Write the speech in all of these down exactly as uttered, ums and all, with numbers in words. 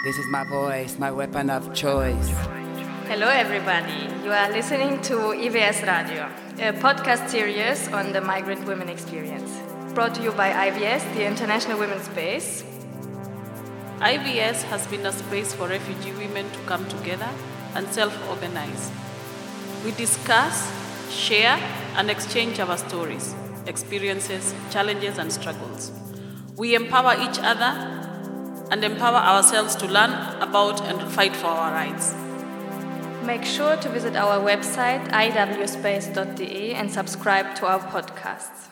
This is my voice, my weapon of choice. Hello everybody, you are listening to I V S Radio, a podcast series on the migrant women experience. Brought to you by I V S, the International Women's Space. I V S has been a space for refugee women to come together and self-organize. We discuss, share, and exchange our stories, experiences, challenges, and struggles. We empower each other and empower ourselves to learn about and fight for our rights. Make sure to visit our website i w space dot d e and subscribe to our podcasts.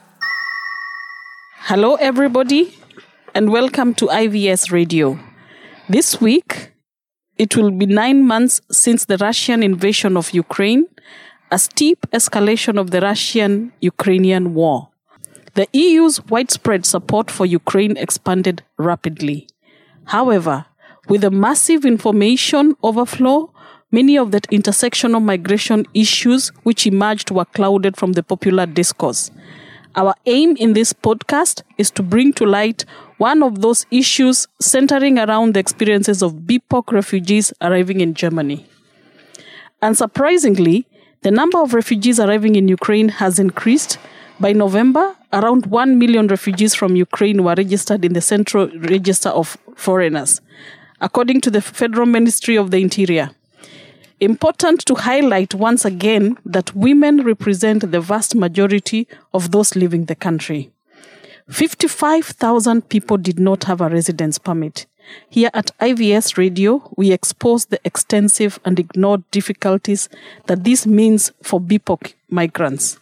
Hello everybody and welcome to I V S Radio. This week, it will be nine months since the Russian invasion of Ukraine, a steep escalation of the Russian-Ukrainian war. The E U's widespread support for Ukraine expanded rapidly. However, with a massive information overflow, many of the intersectional migration issues which emerged were clouded from the popular discourse. Our aim in this podcast is to bring to light one of those issues centering around the experiences of B P O C refugees arriving in Germany. Unsurprisingly, the number of refugees arriving in Ukraine has increased. By November, around one million refugees from Ukraine were registered in the Central Register of Foreigners, according to the Federal Ministry of the Interior. Important to highlight once again that women represent the vast majority of those leaving the country. fifty-five thousand people did not have a residence permit. Here at I V S Radio, we expose the extensive and ignored difficulties that this means for B P O C migrants.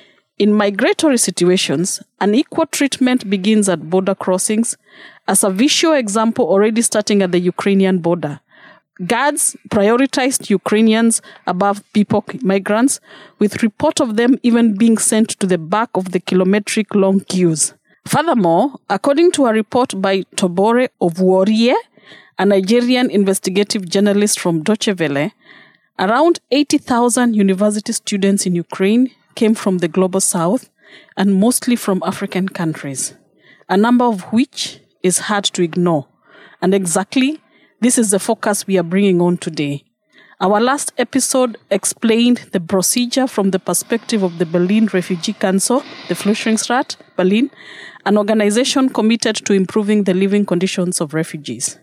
In migratory situations, unequal treatment begins at border crossings, as a visual example already starting at the Ukrainian border. Guards prioritized Ukrainians above B P O C migrants, with report of them even being sent to the back of the kilometric-long queues. Furthermore, according to a report by Tobore Ovuorie, a Nigerian investigative journalist from Deutsche Welle, around eighty thousand university students in Ukraine came from the global south and mostly from African countries, a number of which is hard to ignore. And exactly this is the focus we are bringing on today. Our last episode explained the procedure from the perspective of the Berlin Refugee Council, the Flüchtlingsrat Berlin, an organization committed to improving the living conditions of refugees.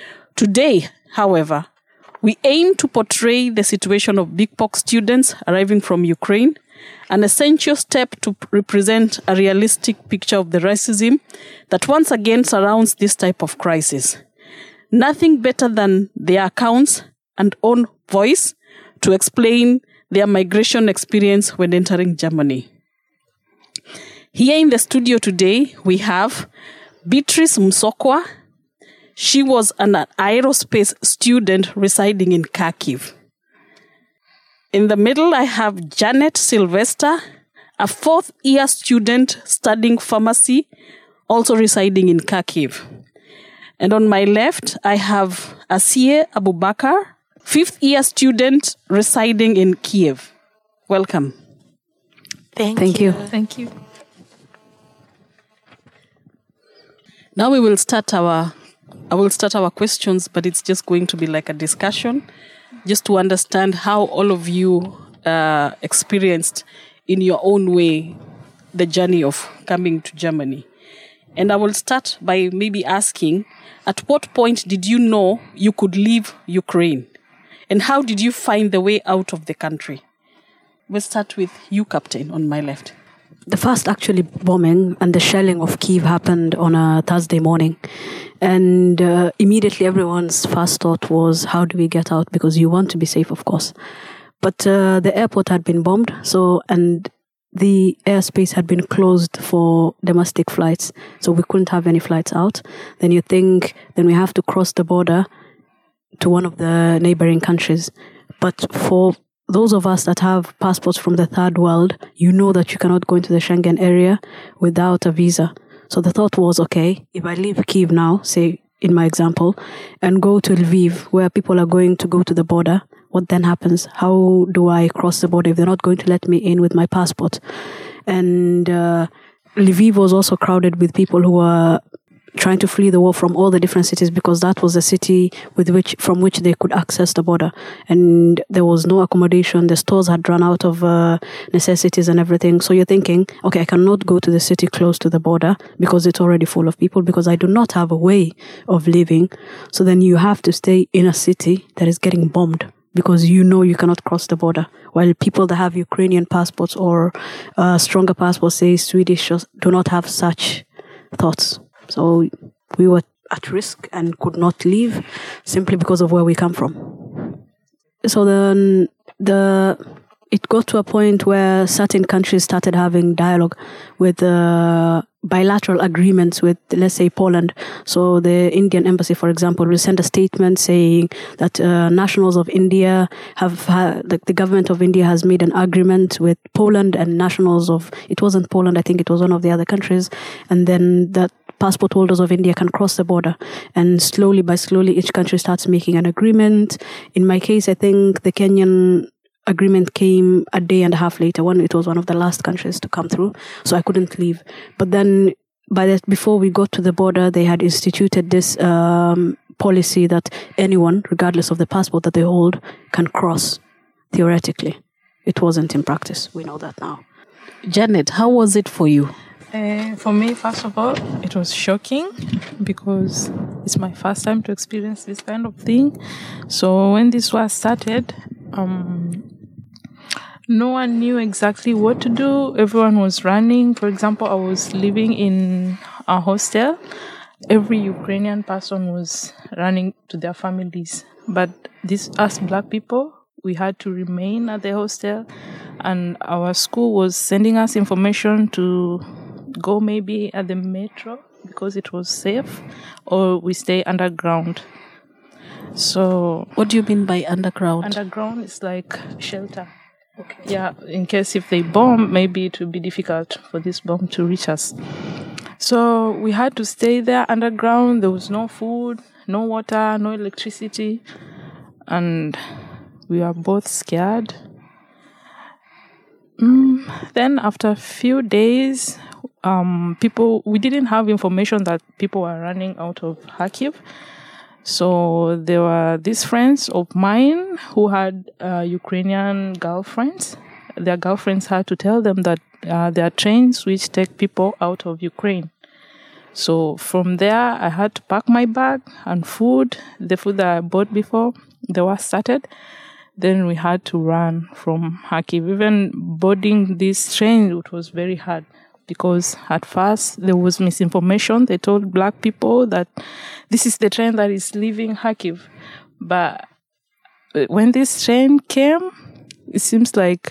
Today, however, we aim to portray the situation of B P O C students arriving from Ukraine, an essential step to represent a realistic picture of the racism that once again surrounds this type of crisis. Nothing better than their accounts and own voice to explain their migration experience when entering Germany. Here in the studio today, we have Beatrice Msokwa. She was an aerospace student residing in Kharkiv. In the middle, I have Janet Sylvester, a fourth-year student studying pharmacy, also residing in Kharkiv. And on my left, I have Asiye Abubakar, fifth-year student residing in Kiev. Welcome. Thank, Thank you. you. Thank you. Now we will start our, I will start our questions, but it's just going to be like a discussion, just to understand how all of you uh, experienced in your own way the journey of coming to Germany. And I will start by maybe asking, at what point did you know you could leave Ukraine? And how did you find the way out of the country? We'll start with you, Captain, on my left. The first actually bombing and the shelling of Kyiv happened on a Thursday morning. And uh, immediately everyone's first thought was, how do we get out? Because you want to be safe, of course. But uh, the airport had been bombed, so and the airspace had been closed for domestic flights, so we couldn't have any flights out. Then you think, then we have to cross the border to one of the neighboring countries. But for those of us that have passports from the third world, you know that you cannot go into the Schengen area without a visa. So the thought was, okay, if I leave Kyiv now, say in my example, and go to Lviv, where people are going to go to the border, what then happens? How do I cross the border if they're not going to let me in with my passport? And uh, Lviv was also crowded with people who were trying to flee the war from all the different cities, because that was a city with which from which they could access the border, and there was no accommodation. The stores had run out of uh, necessities and everything. So you're thinking, okay, I cannot go to the city close to the border because it's already full of people, because I do not have a way of living. So then you have to stay in a city that is getting bombed, because you know you cannot cross the border. While people that have Ukrainian passports or uh, stronger passports, say Swedish, do not have such thoughts. So we were at risk and could not leave simply because of where we come from. So then the it got to a point where certain countries started having dialogue with uh, bilateral agreements with, let's say, Poland. So the Indian embassy, for example, will send a statement saying that uh, nationals of India have, ha- like the government of India has made an agreement with Poland, and nationals of, it wasn't Poland, I think it was one of the other countries, and then that passport holders of India can cross the border. And slowly by slowly, each country starts making an agreement. In my case, I think the Kenyan agreement came a day and a half later. One, it was one of the last countries to come through, so I couldn't leave. But then, by that, before we got to the border, they had instituted this um, policy that anyone, regardless of the passport that they hold, can cross. Theoretically, it wasn't in practice. We know that now. Janet, how was it for you? Uh, for me, first of all, it was shocking because it's my first time to experience this kind of thing. So when this war started, um, no one knew exactly what to do. Everyone was running. For example, I was living in a hostel. Every Ukrainian person was running to their families. But this, us black people, we had to remain at the hostel. And our school was sending us information to go maybe at the metro because it was safe, or we stay underground. So what do you mean by underground? Underground is like shelter. Okay. Yeah, in case if they bomb, maybe it will be difficult for this bomb to reach us. So we had to stay there underground. There was no food, no water, no electricity, and we were both scared. Mm, then after a few days, um, people we didn't have information that people were running out of Kharkiv. So there were these friends of mine who had uh, Ukrainian girlfriends. Their girlfriends had to tell them that uh, there are trains which take people out of Ukraine. So from there, I had to pack my bag and food, the food that I bought before the war started. Then we had to run from Kharkiv. Even boarding this train, it was very hard. Because at first there was misinformation. They told black people that this is the train that is leaving Kharkiv. But when this train came, it seems like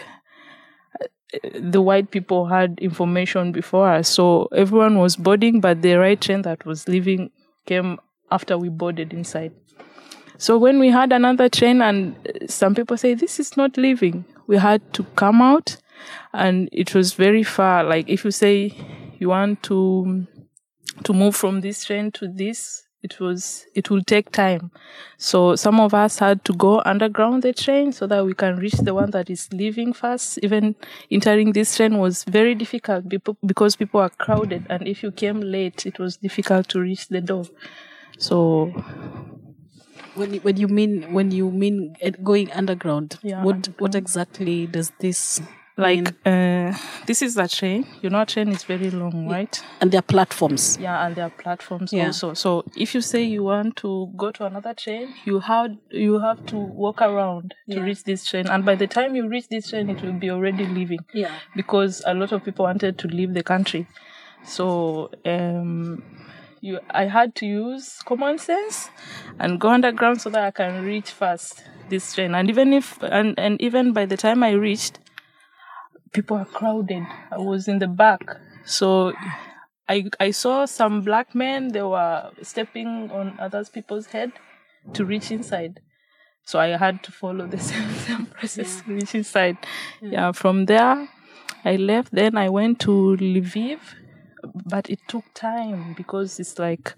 the white people had information before us. So everyone was boarding, but the right train that was leaving came after we boarded inside. So when we had another train and some people say, this is not leaving, we had to come out. And it was very far. Like if you say you want to to move from this train to this, it was it will take time. So some of us had to go underground the train so that we can reach the one that is leaving first. Even entering this train was very difficult because people are crowded, and if you came late, it was difficult to reach the door. So when you, when you mean when you mean going underground, yeah, what underground. what exactly does this? Like, uh, this is a train. You know, a train is very long, right? And there are platforms. Yeah, and there are platforms yeah. also. So if you say you want to go to another train, you have you have to walk around to yeah. reach this train. And by the time you reach this train, it will be already leaving. Yeah. Because a lot of people wanted to leave the country. So um, you, I had to use common sense and go underground so that I can reach fast this train. And even if and, and even by the time I reached, people are crowded. I was in the back. So I I saw some black men, they were stepping on other people's head to reach inside. So I had to follow the same, same process yeah. to reach inside. Yeah. yeah, from there, I left. Then I went to Lviv, but it took time because it's like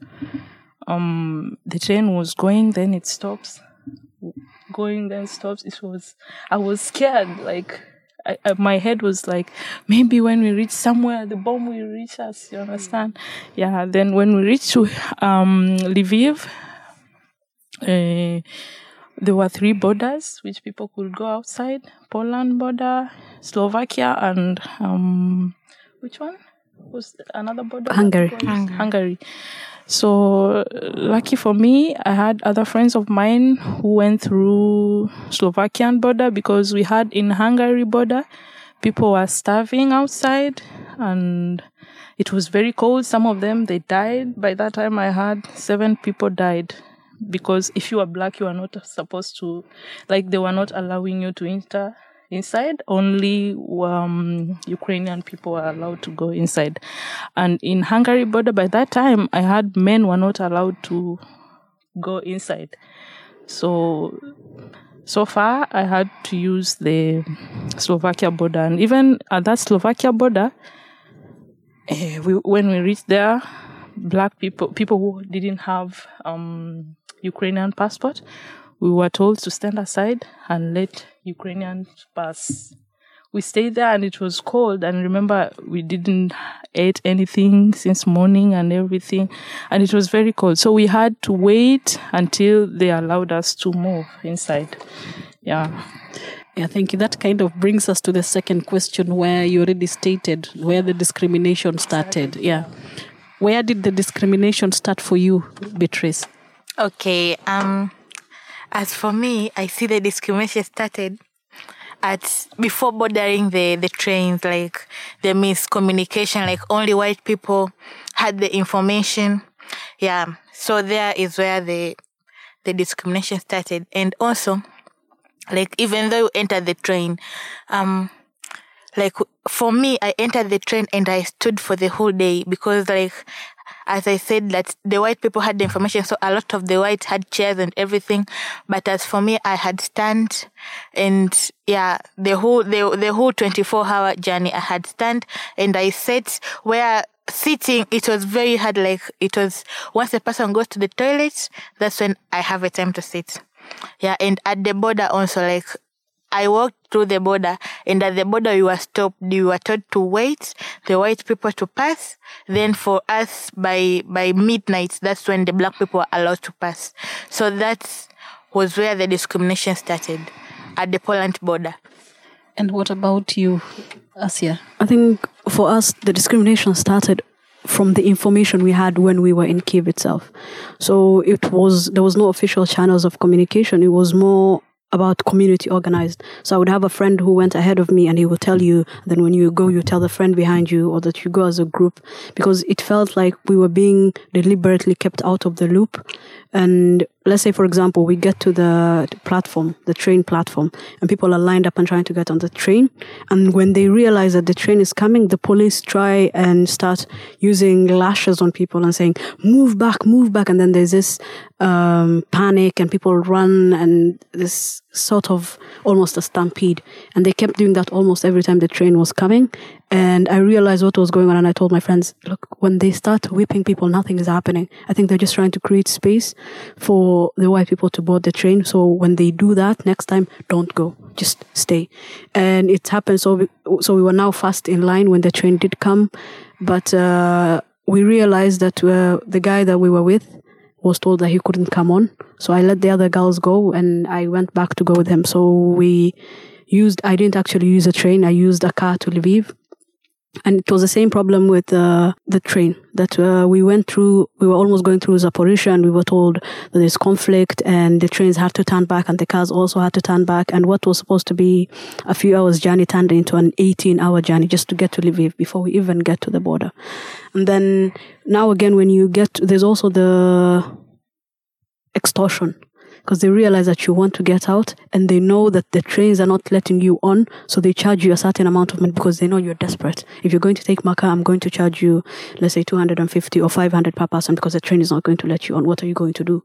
um the train was going, then it stops. Going, then stops. It was, I was scared, like, I, I, my head was like, maybe when we reach somewhere, the bomb will reach us. You understand? Yeah. Then when we reached to um, Lviv, uh, there were three borders which people could go outside: Poland border, Slovakia, and um, which one was another border? Hungary. Hungary. Hungary. So lucky for me, I had other friends of mine who went through Slovakian border, because we had in Hungary border, people were starving outside and it was very cold. Some of them, they died. By that time, I had seven people died, because if you are black, you are not supposed to, like they were not allowing you to enter inside. Only um, Ukrainian people were allowed to go inside. And in Hungary border, by that time, I had men were not allowed to go inside. So, so far, I had to use the Slovakia border. And even at that Slovakia border, uh, we, when we reached there, black people, people who didn't have um, Ukrainian passport, we were told to stand aside and let Ukrainians pass. We stayed there and it was cold. And remember, we didn't eat anything since morning and everything. And it was very cold. So we had to wait until they allowed us to move inside. Yeah. Yeah, thank you. That kind of brings us to the second question, where you already stated where the discrimination started. Yeah. Where did the discrimination start for you, Beatrice? Okay. Um... As for me, I see the discrimination started at before bordering the, the trains, like the miscommunication, like only white people had the information. Yeah. So there is where the the discrimination started. And also, like even though you enter the train, um like for me, I entered the train and I stood for the whole day, because like as I said, that the white people had the information, so a lot of the whites had chairs and everything. But as for me, I had stand, and yeah, the whole the the whole twenty-four hour journey, I had stand, and I sat where sitting. It was very hard. Like it was once a person goes to the toilet, that's when I have a time to sit. Yeah, and at the border also, like I walked through the border, and at the border we were stopped. We were told to wait the white people to pass. Then for us, by by midnight, that's when the black people were allowed to pass. So that was where the discrimination started, at the Poland border. And what about you, Asia? I think for us, the discrimination started from the information we had when we were in Kyiv itself. So it was there was no official channels of communication. It was more about community organized. So I would have a friend who went ahead of me and he would tell you, then when you go, you tell the friend behind you, or that you go as a group, because it felt like we were being deliberately kept out of the loop. And let's say, for example, we get to the platform, the train platform, and people are lined up and trying to get on the train. And when they realize that the train is coming, the police try and start using lashes on people and saying, move back, move back. And then there's this um, panic and people run, and this sort of almost a stampede. And they kept doing that almost every time the train was coming. And I realized what was going on, and I told my friends, look, when they start whipping people, nothing is happening. I think they're just trying to create space for the white people to board the train. So when they do that, next time, don't go. Just stay. And it happened. So we, so we were now fast in line when the train did come. But uh, we realized that uh, the guy that we were with was told that he couldn't come on. So I let the other girls go, and I went back to go with him. So we used, I didn't actually use a train. I used a car to Lviv. And it was the same problem with uh, the train that uh, we went through. We were almost going through Zaporizhzhia, and we were told that there's conflict and the trains had to turn back and the cars also had to turn back. And what was supposed to be a few hours journey turned into an eighteen hour journey just to get to Lviv before we even get to the border. And then now again, when you get, to, there's also the extortion. Because they realize that you want to get out, and they know that the trains are not letting you on, so they charge you a certain amount of money because they know you're desperate. If you're going to take Maka, I'm going to charge you, let's say, two hundred fifty or five hundred per person, because the train is not going to let you on. What are you going to do?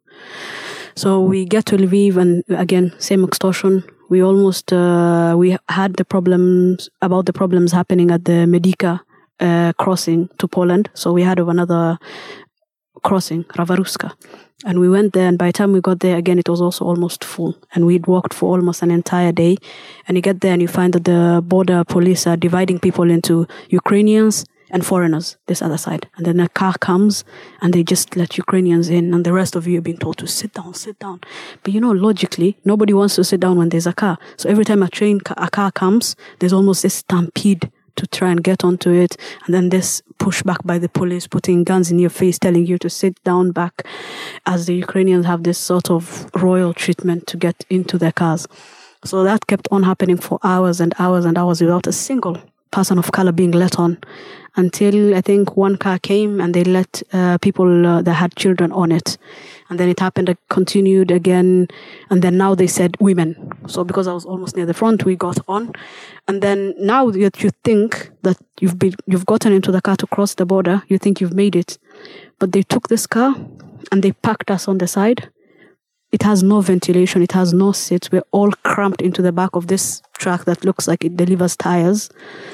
So we get to Lviv, and again, same extortion. We almost, uh, we had the problems, about the problems happening at the Medica uh, crossing to Poland. So we had another crossing, Rawaruska. And we went there, and by the time we got there, again, it was also almost full. And we'd walked for almost an entire day. And you get there and you find that the border police are dividing people into Ukrainians and foreigners, this other side. And then a car comes and they just let Ukrainians in, and the rest of you are being told to sit down, sit down. But you know, logically, nobody wants to sit down when there's a car. So every time a train, a car comes, there's almost this stampede to try and get onto it. And then this pushback by the police, putting guns in your face, telling you to sit down back, as the Ukrainians have this sort of royal treatment to get into their cars. So that kept on happening for hours and hours and hours without a single person of color being let on, until I think one car came and they let uh, people uh, that had children on it. And then it happened, it continued again. And then now they said women. So because I was almost near the front, we got on. And then now that you think that you've been, you've gotten into the car to cross the border, you think you've made it. But they took this car and they packed us on the side. It has no ventilation. It has no seats. We're all cramped into the back of this truck that looks like it delivers tires.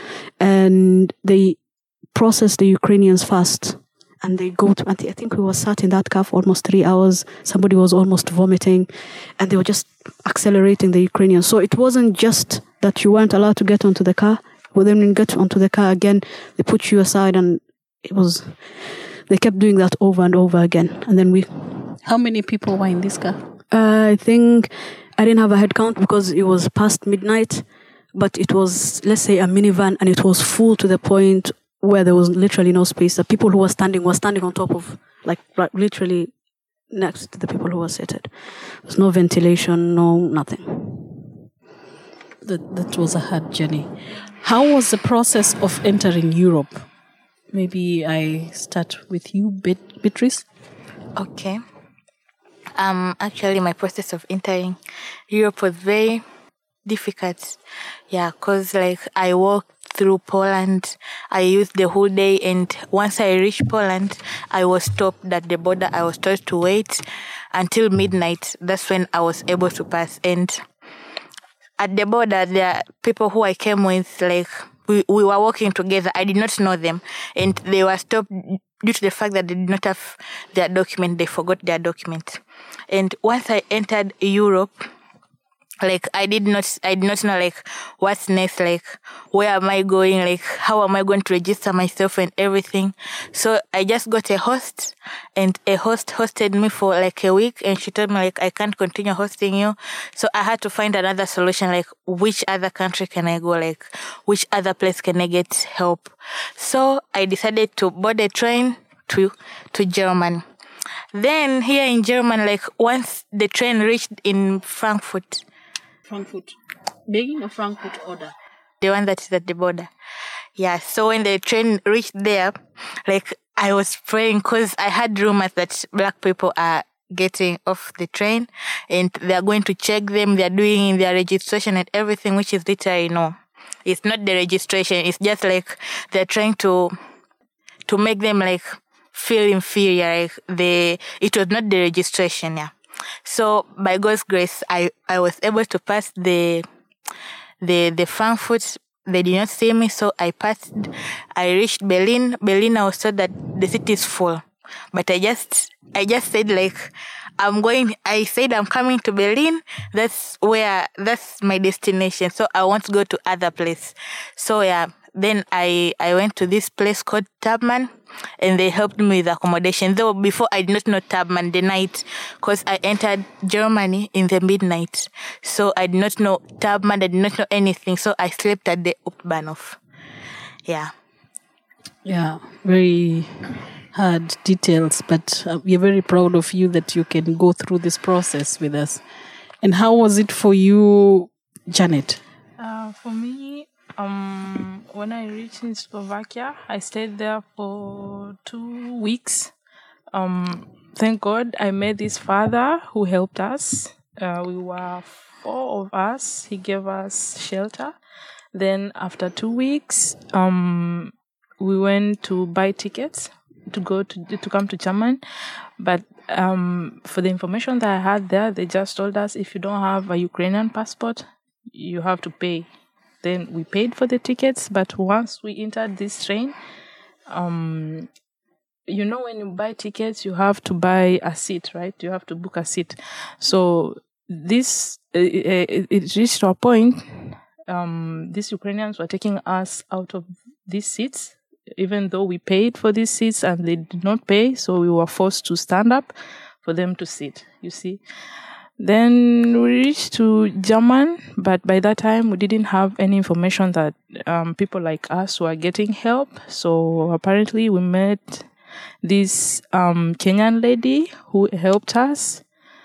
And they process the Ukrainians first. And they go to, I think we were sat in that car for almost three hours. Somebody was almost vomiting. And they were just accelerating the Ukrainians. So it wasn't just that you weren't allowed to get onto the car. Well, then when you get onto the car again, they put you aside, and it was, they kept doing that over and over again. And then we... How many people were in this car? Uh, I think I didn't have a head count because it was past midnight, but it was, let's say, a minivan, and it was full to the point where there was literally no space. The people who were standing were standing on top of, like, like literally next to the people who were seated. There's no ventilation, no nothing. That, that was a hard journey. How was the process of entering Europe? Maybe I start with you, Beat- Beatrice. Okay. Um, actually, my process of entering Europe was very difficult. Yeah, because, like, I walked through Poland. I used the whole day, and once I reached Poland, I was stopped at the border. I was told to wait until midnight. That's when I was able to pass. And at the border, there are people who I came with, like, we, we were walking together. I did not know them, and they were stopped due to the fact that they did not have their document. They forgot their document. And once I entered Europe, like, I did not, I did not know, like, what's next, like, where am I going, like, how am I going to register myself and everything. So I just got a host, and a host hosted me for, like, a week, and she told me, like, I can't continue hosting you. So I had to find another solution, like, which other country can I go, like, which other place can I get help. So I decided to board a train to, to Germany. Then here in Germany, like, once the train reached in Frankfurt, Frankfurt. Begin or Frankfurt order? The one that is at the border. Yeah, so when the train reached there, like, I was praying because I had rumors that black people are getting off the train and they're going to check them, they're doing their registration and everything, which is literally no. It's not the registration, it's just like they're trying to to make them, like, feel inferior. Like, they, it was not the registration, yeah. So by God's grace, I, I was able to pass the the the Frankfurt. They did not see me, so I passed. I reached Berlin. Berlin, I was told that the city is full, but I just I just said, like, I'm going. I said I'm coming to Berlin. That's where that's my destination. So I want to go to other place. So yeah. Then I, I went to this place called Tabman, and they helped me with accommodation. Though before I did not know Tabman the night, because I entered Germany in the midnight. So I did not know Tabman, I did not know anything. So I slept at the Hauptbahnhof. Yeah. Yeah, very hard details, but uh, we're very proud of you that you can go through this process with us. And how was it for you, Janet? Uh, for me, Um, when I reached in Slovakia, I stayed there for two weeks. Um, thank God I met this father who helped us. Uh, we were four of us. He gave us shelter. Then after two weeks, um, we went to buy tickets to go to to come to Germany. But um, for the information that I had there, they just told us if you don't have a Ukrainian passport, you have to pay. Then we paid for the tickets, but once we entered this train, um, you know, when you buy tickets, you have to buy a seat, right? You have to book a seat. So this, uh, it, it reached to a point, um, these Ukrainians were taking us out of these seats, even though we paid for these seats and they did not pay. So we were forced to stand up for them to sit, you see. Then we reached to German, but by that time we didn't have any information that um, people like us were getting help. So apparently we met this um, Kenyan lady who helped us,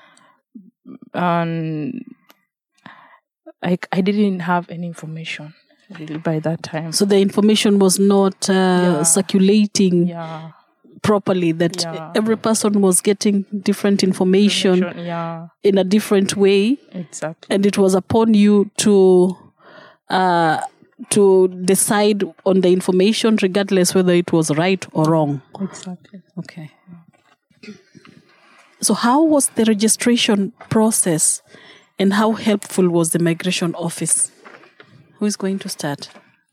and I, I didn't have any information really by that time. So the information was not uh, Yeah. circulating Yeah. properly, that Yeah. every person was getting different information, Information, yeah, in a different way, exactly. and it was upon you to uh, to decide on the information regardless whether it was right or wrong. Exactly. Okay. So how was the registration process, and how helpful was the migration office? Who is going to start?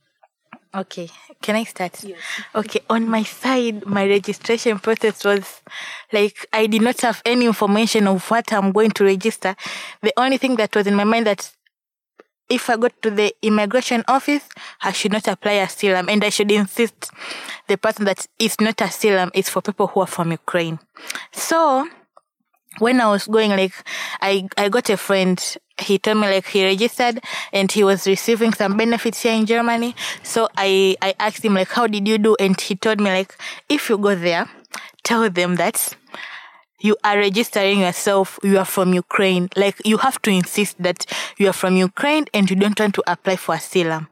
Okay, can I start? Yes. Okay, on my side, my registration process was like I did not have any information of what I'm going to register. The only thing that was in my mind that if I go to the immigration office, I should not apply asylum, and I should insist the person that it's not asylum, it's for people who are from Ukraine. So when I was going, like, I, I got a friend. He told me, like, he registered and he was receiving some benefits here in Germany. So I, I asked him, like, how did you do? And he told me, like, if you go there, tell them that you are registering yourself, you are from Ukraine. Like, you have to insist that you are from Ukraine and you don't want to apply for asylum.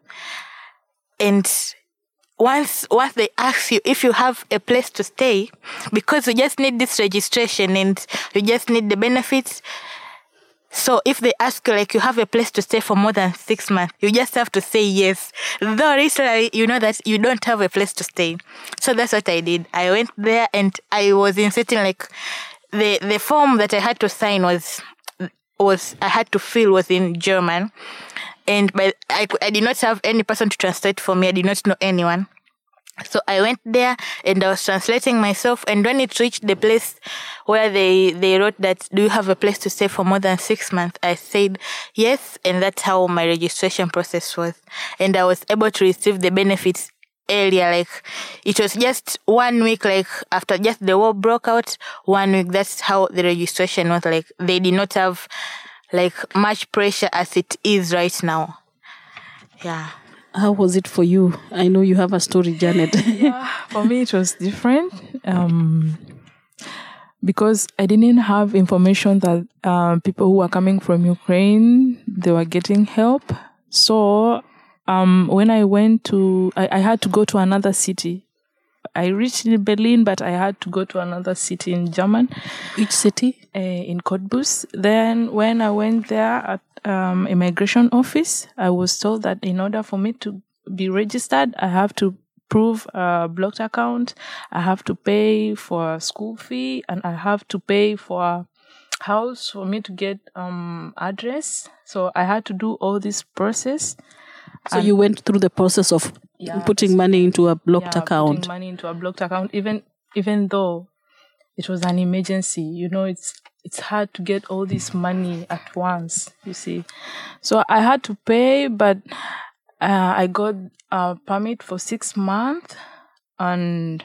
And Once once they ask you if you have a place to stay, because you just need this registration and you just need the benefits. So if they ask you, like, you have a place to stay for more than six months, you just have to say yes. Though literally you know that you don't have a place to stay. So that's what I did. I went there and I was insisting, like, the, the form that I had to sign was, was I had to fill was in German. And but I, I did not have any person to translate for me. I did not know anyone. So I went there and I was translating myself. And when it reached the place where they, they wrote that, do you have a place to stay for more than six months? I said yes. And that's how my registration process was. And I was able to receive the benefits earlier. Like, it was just one week, like, after just the war broke out, one week. That's how the registration was. Like, they did not have like much pressure as it is right now. Yeah. How was it for you? I know you have a story, Janet. Yeah, for me it was different um, because I didn't have information that uh, people who were coming from Ukraine, they were getting help. So um, when I went to, I, I had to go to another city. I reached in Berlin, but I had to go to another city in Germany. Which city? Uh, in Cottbus. Then when I went there at um, immigration office, I was told that in order for me to be registered, I have to prove a blocked account, I have to pay for a school fee, and I have to pay for a house for me to get um address. So I had to do all this process. So you went through the process of Yeah, putting money into a blocked yeah, account. Putting money into a blocked account, even even though it was an emergency. You know, it's it's hard to get all this money at once. You see, so I had to pay, but uh, I got a permit for six months, and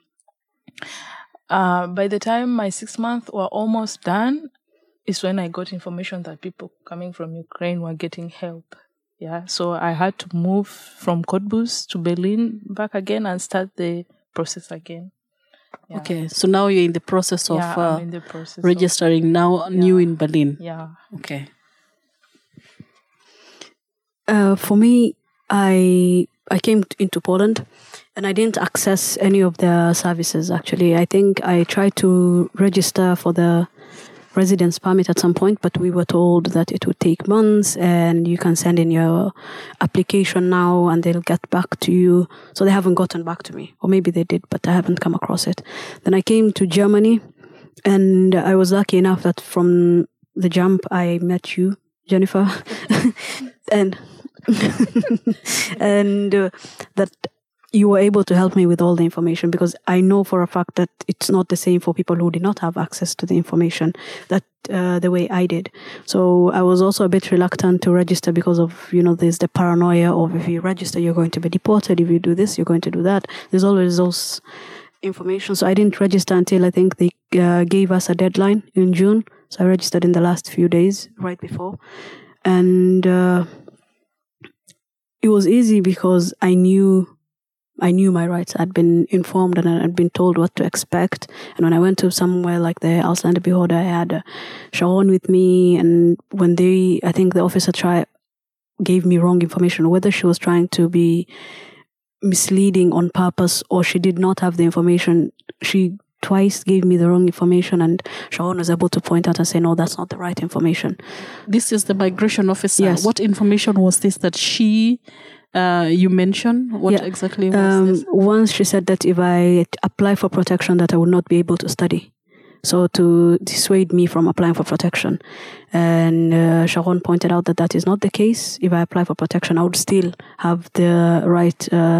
uh, by the time my six months were almost done, is when I got information that people coming from Ukraine were getting help. Yeah, so I had to move from Cottbus to Berlin back again and start the process again. Yeah. Okay, so now you're in the process of yeah, uh, I'm in the process registering of, now yeah. new in Berlin. Yeah. Okay. Uh, for me, I I came t- into Poland, and I didn't access any of the services. Actually, I think I tried to register for the residence permit at some point, but we were told that it would take months, and you can send in your application now, and they'll get back to you. So they haven't gotten back to me, or maybe they did, but I haven't come across it. Then I came to Germany, and I was lucky enough that from the jump I met you, Jennifer, and and uh, that you were able to help me with all the information, because I know for a fact that it's not the same for people who did not have access to the information that uh, the way I did. So I was also a bit reluctant to register because of, you know, there's the paranoia of if you register, you're going to be deported. If you do this, you're going to do that. There's always those information. So I didn't register until I think they uh, gave us a deadline in June. So I registered in the last few days, right before. And uh, it was easy because I knew I knew my rights. I'd been informed and I'd been told what to expect. And when I went to somewhere like the Ausländer Behörde, I had uh, Sharon with me. And when they, I think the officer tried, gave me wrong information, whether she was trying to be misleading on purpose or she did not have the information, she twice gave me the wrong information, and Sharon was able to point out and say, no, that's not the right information. This is the migration officer. Yes. What information was this that she, uh, you mentioned? What Yeah. exactly was Um, this? once she said that if I apply for protection, that I would not be able to study. So to dissuade me from applying for protection. And uh, Sharon pointed out that that is not the case. If I apply for protection, I would still have the right uh,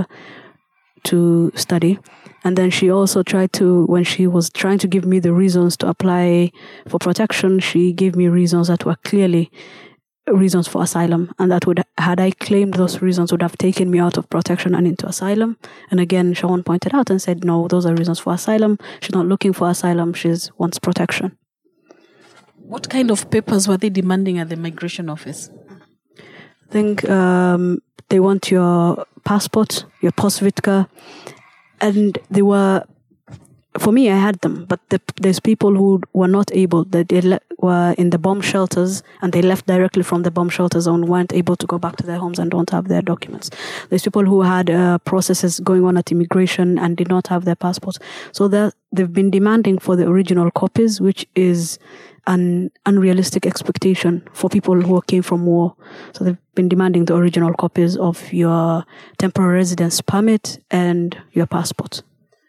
to study. And then she also tried to, when she was trying to give me the reasons to apply for protection, she gave me reasons that were clearly reasons for asylum. And that would, had I claimed those reasons, would have taken me out of protection and into asylum. And again, Sharon pointed out and said, no, those are reasons for asylum. She's not looking for asylum. She wants protection. What kind of papers were they demanding at the migration office? I think um, they want your passport, your posvitka, and they were, for me, I had them, but the, there's people who were not able, that they le- were in the bomb shelters and they left directly from the bomb shelters and weren't able to go back to their homes and don't have their documents. There's people who had uh, processes going on at immigration and did not have their passports. So they've been demanding for the original copies, which is an unrealistic expectation for people who came from war. So they've been demanding the original copies of your temporary residence permit and your passport.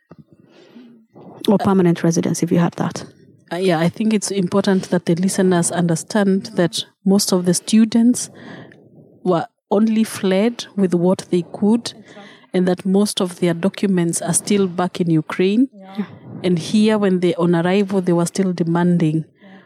Or permanent residence, if you had that. Uh, yeah, I think it's important that the listeners understand that most of the students were only fled with what they could, and that most of their documents are still back in Ukraine. Yeah. And here, when they on arrival, they were still demanding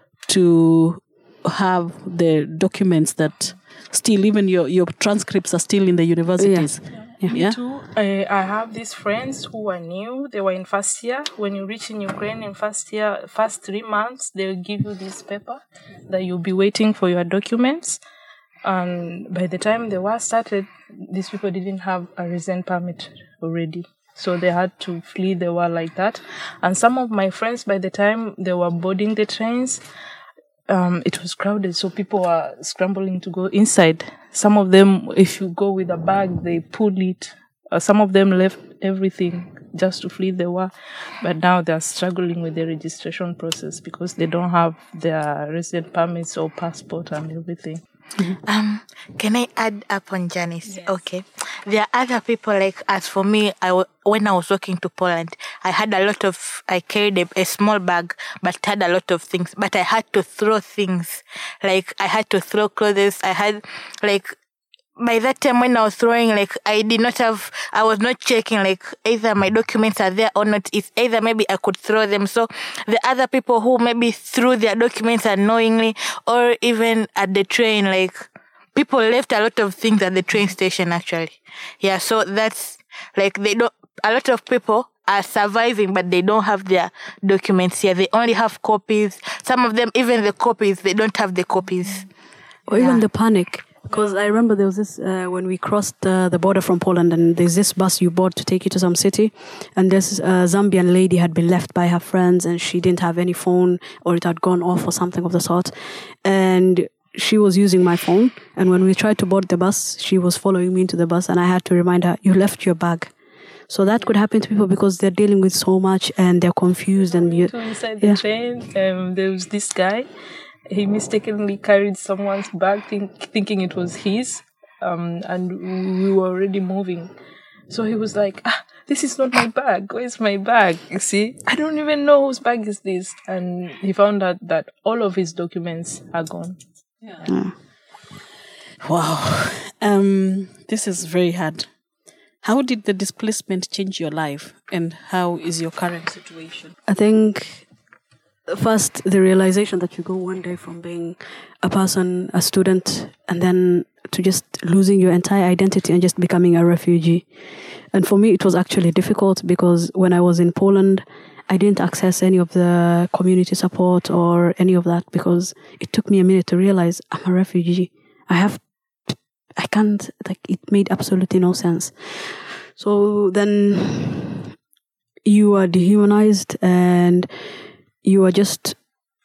to have the documents that still, even your, your transcripts are still in the universities. Yeah. Yeah. yeah. Too, I, I have these friends who are new. They were in first year. When you reach in Ukraine in first year, first three months, they'll give you this paper that you'll be waiting for your documents. And by the time the war started, these people didn't have a residence permit already. So they had to flee the war like that. And some of my friends, by the time they were boarding the trains, um, it was crowded. So people were scrambling to go inside. Some of them, if you go with a bag, they pull it. Uh, some of them left everything just to flee the war. But now they're struggling with the registration process because they don't have their residence permits or passport and everything. Mm-hmm. Um, can I add up on Janice? Yes. Okay. There are other people, like, as for me, I w- when I was walking to Poland, I had a lot of, I carried a, a small bag, but had a lot of things, but I had to throw things. Like, I had to throw clothes. I had, like, by that time when I was throwing, like, I did not have, I was not checking, like, either my documents are there or not. It's either maybe I could throw them. So the other people who maybe threw their documents unknowingly, or even at the train, like, people left a lot of things at the train station, actually. Yeah, so that's, like, they don't, a lot of people are surviving, but they don't have their documents here. They only have copies. Some of them, even the copies, they don't have the copies. Or yeah. even the panic. Because I remember there was this, uh, when we crossed uh, the border from Poland, and there's this bus you board to take you to some city, and this uh, Zambian lady had been left by her friends, and she didn't have any phone, or it had gone off or something of the sort. And she was using my phone, and when we tried to board the bus, she was following me into the bus, and I had to remind her, you left your bag. So that could happen to people because they're dealing with so much, and they're confused. And you, so inside the yeah. train, um, there was this guy. He mistakenly carried someone's bag, think, thinking it was his, um, and we were already moving. So he was like, ah, this is not my bag. Where's my bag? You see, I don't even know whose bag is this. And he found out that all of his documents are gone. Yeah. yeah. Wow. Um, this is very hard. How did the displacement change your life, and how is your current situation? I think first the realization that you go one day from being a person, a student, and then to just losing your entire identity and just becoming a refugee. And for me, it was actually difficult because when I was in Poland, I didn't access any of the community support or any of that because it took me a minute to realize I'm a refugee. I have, I can't, like, it made absolutely no sense. So then you are dehumanized and you are just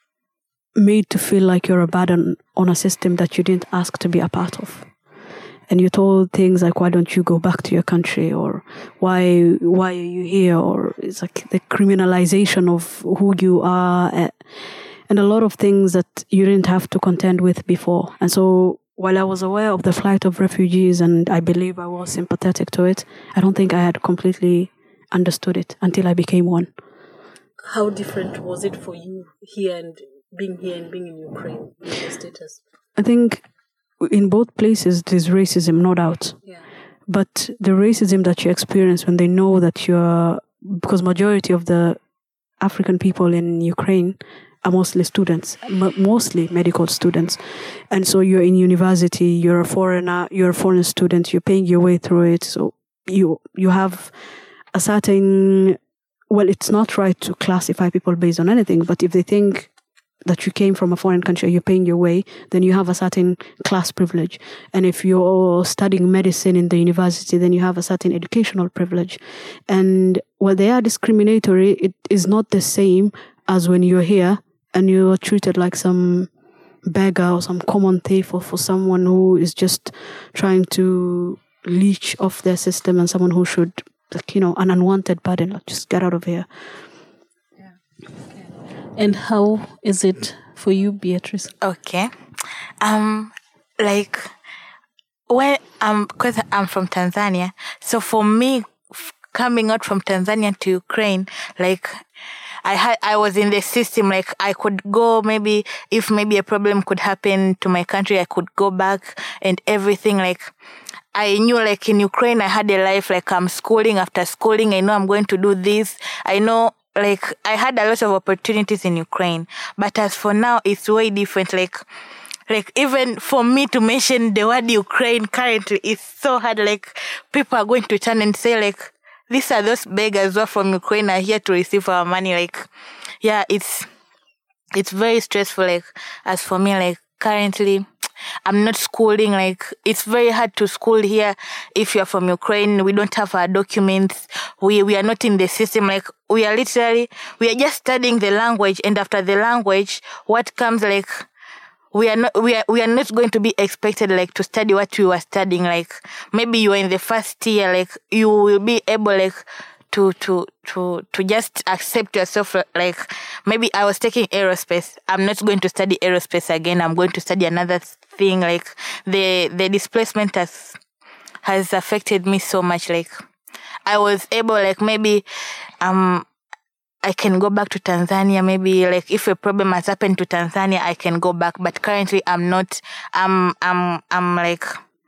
made to feel like you're a burden on a system that you didn't ask to be a part of. And you're told things like, why don't you go back to your country? Or why why are you here? Or it's like the criminalization of who you are. And a lot of things that you didn't have to contend with before. And so while I was aware of the flight of refugees and I believe I was sympathetic to it, I don't think I had completely understood it until I became one. How different was it for you here and being here and being in Ukraine, your status? I think in both places there's racism, no doubt. Yeah. But the racism that you experience when they know that you're, because majority of the African people in Ukraine are mostly students, m- mostly medical students. And so you're in university, you're a foreigner, you're a foreign student, you're paying your way through it. So you you have a certain, well, it's not right to classify people based on anything, but if they think that you came from a foreign country, you're paying your way, then you have a certain class privilege. And if you're studying medicine in the university, then you have a certain educational privilege. And while they are discriminatory, it is not the same as when you're here and you're treated like some beggar or some common thief or for someone who is just trying to leech off their system and someone who should, like, you know, an unwanted burden, like, just get out of here. And how is it for you, Beatrice? Okay. Um, like, when, um, because I'm from Tanzania, so for me, f- coming out from Tanzania to Ukraine, like, I had, I was in the system, like, I could go, maybe, if maybe a problem could happen to my country, I could go back and everything, like, I knew, like, in Ukraine, I had a life, like, I'm schooling after schooling, I know I'm going to do this, I know, like, I had a lot of opportunities in Ukraine, but as for now, it's way different. Like, like even for me to mention the word Ukraine currently, it's so hard. Like, people are going to turn and say, like, these are those beggars who are from Ukraine are here to receive our money. Like, yeah, it's, it's very stressful. Like, as for me, like, currently, I'm not schooling. Like, it's very hard to school here. If you're from Ukraine, we don't have our documents. We, we are not in the system. Like, we are literally, we are just studying the language. And after the language, what comes, like, we are not, we are, we are not going to be expected, like, to study what we were studying. Like, maybe you are in the first year, like, you will be able, like, to, to, to, to just accept yourself. Like, maybe I was taking aerospace. I'm not going to study aerospace again. I'm going to study another thing. Like, the, the displacement has, has affected me so much. Like, I was able, like, maybe, um, I can go back to Tanzania. Maybe, like, if a problem has happened to Tanzania, I can go back. But currently, I'm not, I'm, I'm, I'm like,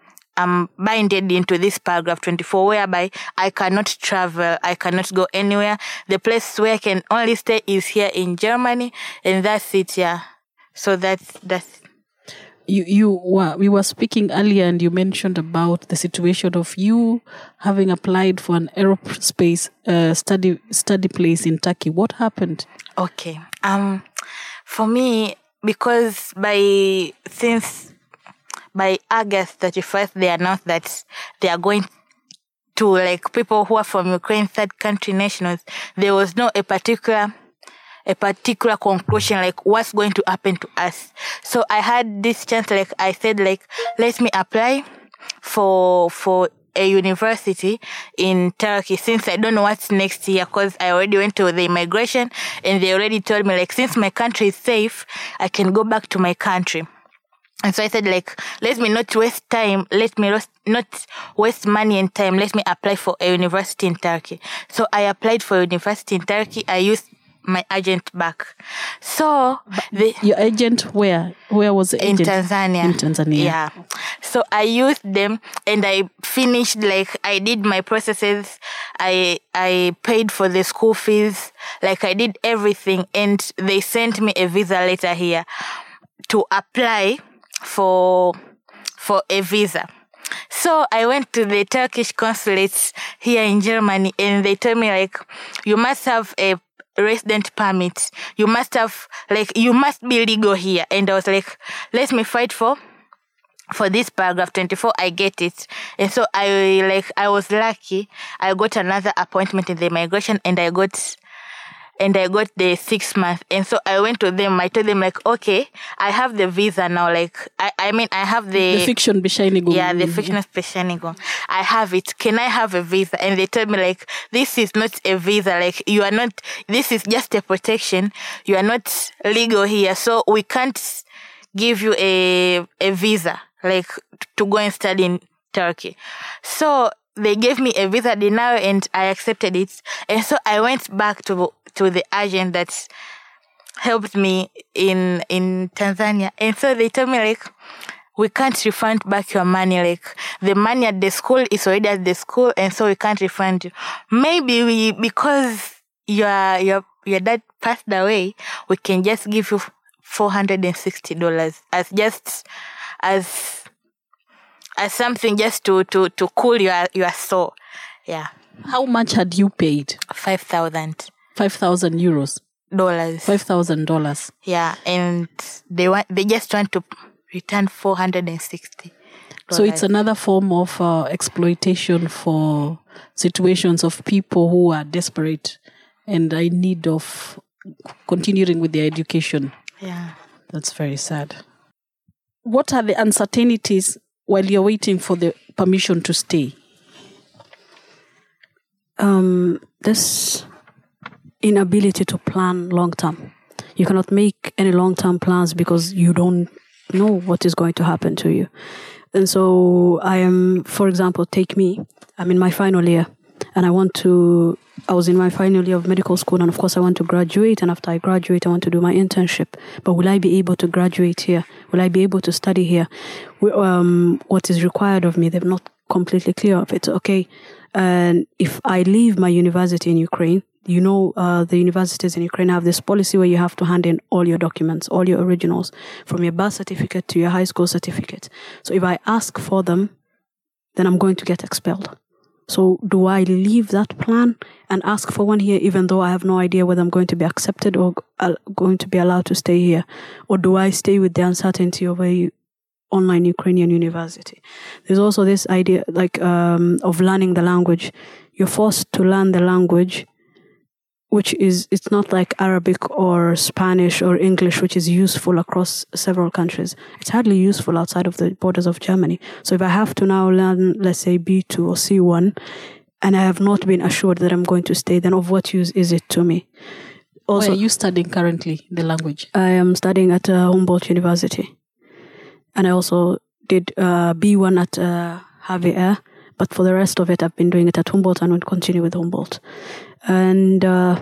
I'm binded into this paragraph twenty-four, whereby I cannot travel, I cannot go anywhere. The place where I can only stay is here in Germany, and that's it, yeah. So that's, that's... You, you were, we were speaking earlier and you mentioned about the situation of you having applied for an aerospace uh, study, study place in Turkey. What happened? Okay. Um, for me, because by, since... By August thirty-first, they announced that they are going to, like, people who are from Ukraine, third country nationals. There was no a particular, a particular conclusion, like, what's going to happen to us. So I had this chance, like, I said, like, let me apply for, for a university in Turkey, since I don't know what's next year, because I already went to the immigration and they already told me, like, since my country is safe, I can go back to my country. And so I said, like, let me not waste time, let me not waste money and time, let me apply for a university in Turkey. So I applied for a university in Turkey. I used my agent back. So... The, Your agent where? Where was the agent? In Tanzania. In Tanzania. Yeah. So I used them and I finished, like, I did my processes. I I paid for the school fees. Like, I did everything. And they sent me a visa letter here to apply for for a visa. So I went to the Turkish consulate here in Germany, and they told me, like, you must have a resident permit. You must have, like, you must be legal here. And I was like, let me fight for for this paragraph twenty-four. I get it. And so I, like, I was lucky. I got another appointment in the immigration, and I got and I got the six month. And so I went to them. I told them, like, okay, I have the visa now. Like, I, I mean, I have the... The fiction Bishanigo. Yeah, the fiction Bishanigo. I have it. Can I have a visa? And they told me, like, this is not a visa. Like, you are not... This is just a protection. You are not legal here. So we can't give you a a visa, like, to go and study in Turkey. So they gave me a visa denial, and I accepted it. And so I went back to to the agent that helped me in in Tanzania. And so they told me, like, we can't refund back your money. Like, the money at the school is already at the school, and so we can't refund you. Maybe we, because your your your dad passed away, we can just give you four hundred and sixty dollars as just as as something just to to to cool your your soul. Yeah. How much had you paid? Five thousand. Five thousand euros. Dollars. Five thousand dollars. Yeah, and they want they just want to return four hundred and sixty. So it's another form of uh, exploitation for situations of people who are desperate and are in need of continuing with their education. Yeah. That's very sad. What are the uncertainties while you're waiting for the permission to stay? Um, this inability to plan long term. You cannot make any long term plans because you don't know what is going to happen to you. And so I am, for example, take me, I'm in my final year and I want to, I was in my final year of medical school, and of course I want to graduate, and after I graduate I want to do my internship. But will I be able to graduate here? Will I be able to study here? Um, what is required of me? They're not completely clear of it. Okay. And if I leave my university in Ukraine, you know, uh, the universities in Ukraine have this policy where you have to hand in all your documents, all your originals, from your birth certificate to your high school certificate. So if I ask for them, then I'm going to get expelled. So do I leave that plan and ask for one here, even though I have no idea whether I'm going to be accepted or uh, going to be allowed to stay here? Or do I stay with the uncertainty of a online Ukrainian university? There's also this idea, like, um, of learning the language. You're forced to learn the language, which is, it's not like Arabic or Spanish or English, which is useful across several countries. It's hardly useful outside of the borders of Germany. So if I have to now learn, let's say, B two or C one, and I have not been assured that I'm going to stay, then of what use is it to me? Also, where are you studying currently, the language? I am studying at uh, Humboldt University. And I also did uh, B one at uh, Javier. But for the rest of it, I've been doing it at Humboldt and will continue with Humboldt. And uh,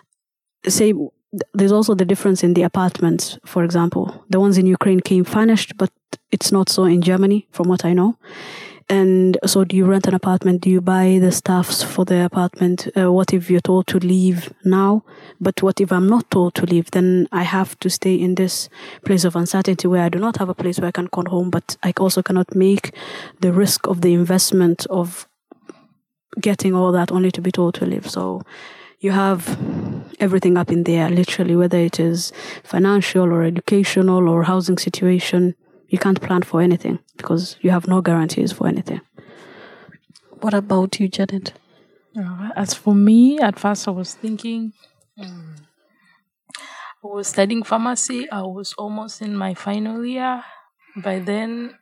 say, there's also the difference in the apartments, for example. The ones in Ukraine came furnished, but it's not so in Germany, from what I know. And so do you rent an apartment? Do you buy the stuffs for the apartment? Uh, what if you're told to leave now? But what if I'm not told to leave? Then I have to stay in this place of uncertainty where I do not have a place where I can call home, but I also cannot make the risk of the investment of getting all that only to be told to leave. So you have everything up in the air, literally, whether it is financial or educational or housing situation. You can't plan for anything because you have no guarantees for anything. What about you, Janet? Uh, as for me, at first I was thinking, um, I was studying pharmacy. I was almost in my final year. By then,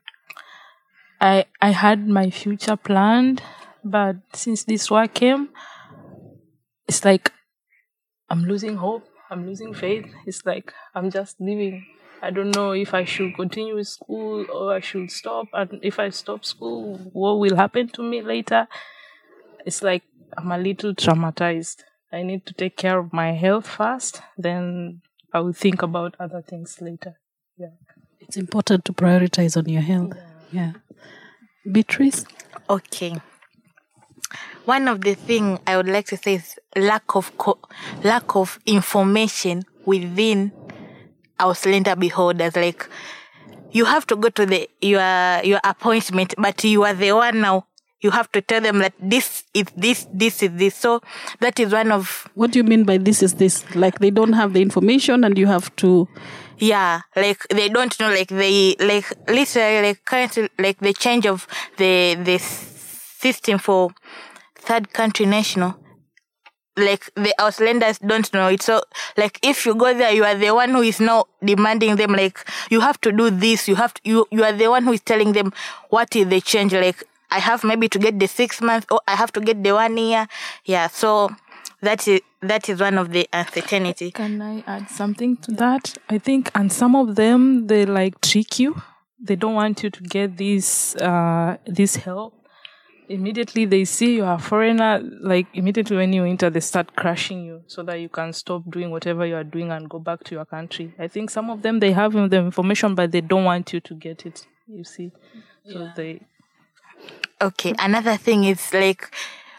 I I had my future planned, but since this war came, it's like I'm losing hope. I'm losing faith. It's like I'm just living. I don't know if I should continue with school or I should stop. And if I stop school, what will happen to me later? It's like I'm a little traumatized. I need to take care of my health first. Then I will think about other things later. Yeah. It's important to prioritize on your health. Yeah. yeah. Beatrice? Okay. One of the things I would like to say is lack of co- lack of information within our slender beholders. Like, you have to go to the your your appointment, but you are the one now. You have to tell them that this is this, this is this. So that is one of... What do you mean by this is this? Like, they don't have the information and you have to... Yeah, like they don't know, like they, like literally, like currently, like the change of the, the system for third country national. Like, the Auslanders don't know it. So, like, if you go there, you are the one who is now demanding them, like, you have to do this, you have to, you, you are the one who is telling them what is the change. Like, I have maybe to get the six months, or I have to get the one year. Yeah, so that is that is one of the uncertainty. Can I add something to that? I think, and some of them, they like trick you. They don't want you to get this uh, this help. Immediately they see you are a foreigner, like immediately when you enter, they start crushing you so that you can stop doing whatever you are doing and go back to your country. I think some of them, they have the information, but they don't want you to get it, you see. So yeah. they... Okay, another thing is like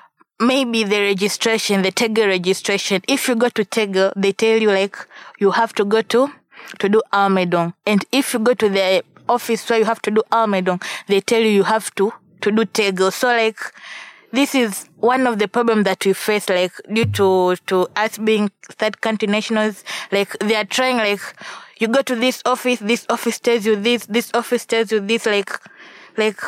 maybe the registration, the Tegel registration. If you go to Tegel, they tell you like you have to go to to do Almedong. And if you go to the office where you have to do Almedong, they tell you you have to to do Tegel. So like this is one of the problems that we face, like due to to us being third country nationals. Like they are trying, like you go to this office, this office tells you this, this office tells you this, like like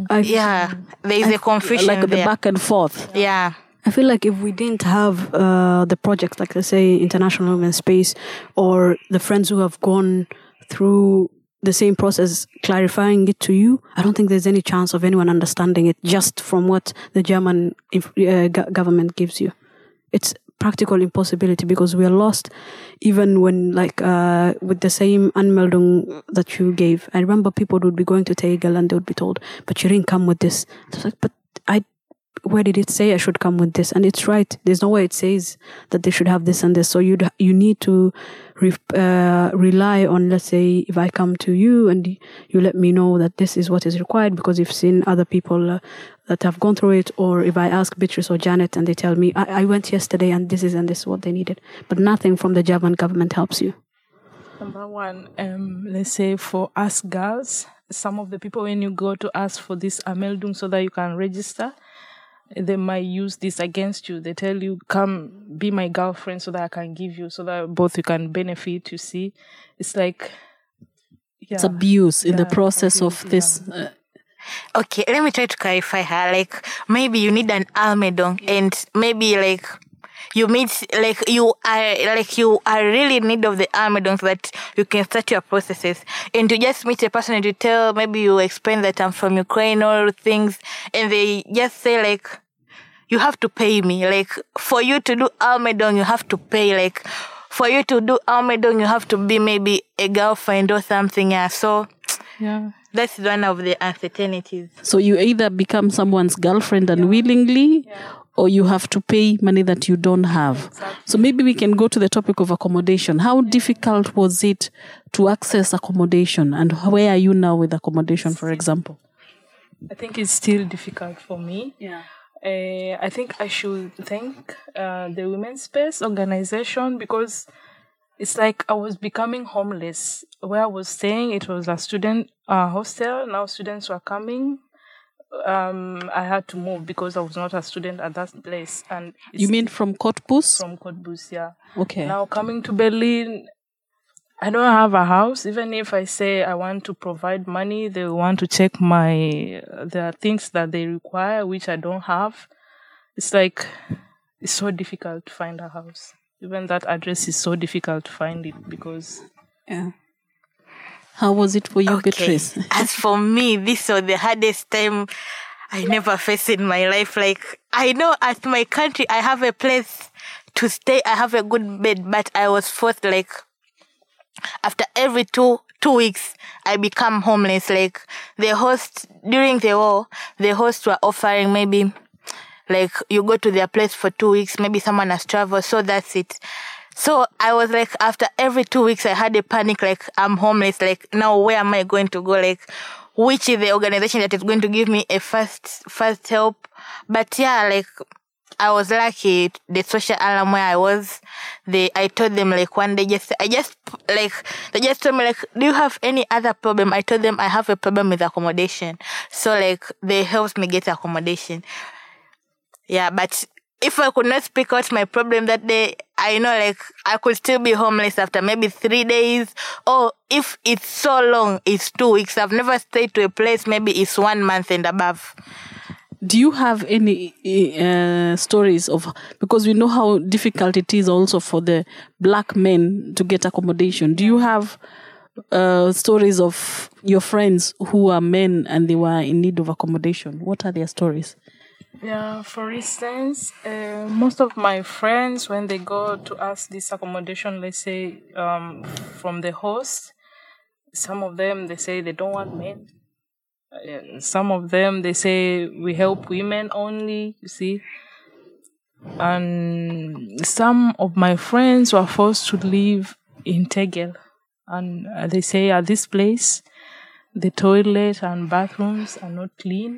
yeah, there is a confusion, like the there. back and forth. Yeah. I feel like if we didn't have uh, the projects, like let's say International Women's Space, or the friends who have gone through the same process, clarifying it to you, I don't think there's any chance of anyone understanding it just from what the German uh, government gives you. It's practical impossibility because we are lost even when like uh, with the same Anmeldung that you gave. I remember people would be going to Tegel and they would be told, but you didn't come with this. I was like, but I... where did it say I should come with this? And it's right. There's no way it says that they should have this and this. So you you need to re, uh, rely on, let's say, if I come to you and you let me know that this is what is required because you've seen other people uh, that have gone through it, or if I ask Beatrice or Janet and they tell me, I, I went yesterday and this is and this is what they needed. But nothing from the German government helps you. Number one, um, let's say for us girls, some of the people, when you go to ask for this Anmeldung so that you can register, they might use this against you. They tell you, come be my girlfriend so that I can give you, so that both you can benefit, you see. It's like... Yeah. It's abuse in yeah, the process abuse, of this. Yeah. Uh, Okay, let me try to clarify her. Like, maybe you need an Almedong, and maybe like you meet, like you are, like you are really in need of the Almedong so that you can start your processes. And you just meet a person and you tell, maybe you explain that I'm from Ukraine or things, and they just say like, you have to pay me. Like, for you to do Almedong, you have to pay. Like, for you to do Almedong, you have to be maybe a girlfriend or something. Yeah, so Yeah. that's one of the uncertainties. so you either become someone's girlfriend unwillingly, yeah. or you have to pay money that you don't have. Exactly. So maybe we can go to the topic of accommodation. How difficult was it to access accommodation, and where are you now with accommodation, for example? I think it's still difficult for me. Yeah. Uh, I think I should thank uh, the Women's Space organization, because it's like I was becoming homeless. Where I was staying, it was a student uh, hostel. Now students were coming. Um, I had to move because I was not a student at that place. And You mean from Cottbus? From Cottbus, yeah. Okay. Now coming to Berlin, I don't have a house. Even if I say I want to provide money, they want to check my, uh, there are things that they require, which I don't have. It's like, it's so difficult to find a house. Even that address is so difficult to find it because... Yeah. How was it for you, Okay. Beatrice? As for me, this was the hardest time I never faced in my life. Like, I know at my country, I have a place to stay. I have a good bed, but I was forced, like, after every two, two weeks, I become homeless. Like, the host, during the war, the hosts were offering maybe, like, you go to their place for two weeks, maybe someone has traveled, so that's it. So I was like, after every two weeks, I had a panic, like, I'm homeless. Like, now where am I going to go? Like, which is the organization that is going to give me a first first help. But yeah, like I was lucky. The social alarm where I was, they I told them like one day just I just like they just told me like, do you have any other problem? I told them I have a problem with accommodation. So like they helped me get accommodation. Yeah, but if I could not speak out my problem that day, I know like I could still be homeless after maybe three days. Or if it's so long, it's two weeks. I've never stayed to a place, maybe it's one month and above. Do you have any uh, stories of, because we know how difficult it is also for the black men to get accommodation. Do you have uh, stories of your friends who are men and they were in need of accommodation? What are their stories? Yeah, for instance, uh, most of my friends, when they go to ask this accommodation, let's say um, from the host, some of them, they say they don't want men. Uh, some of them, they say we help women only, you see. And some of my friends were forced to live in Tegel. And uh, they say at this place, the toilet and bathrooms are not clean.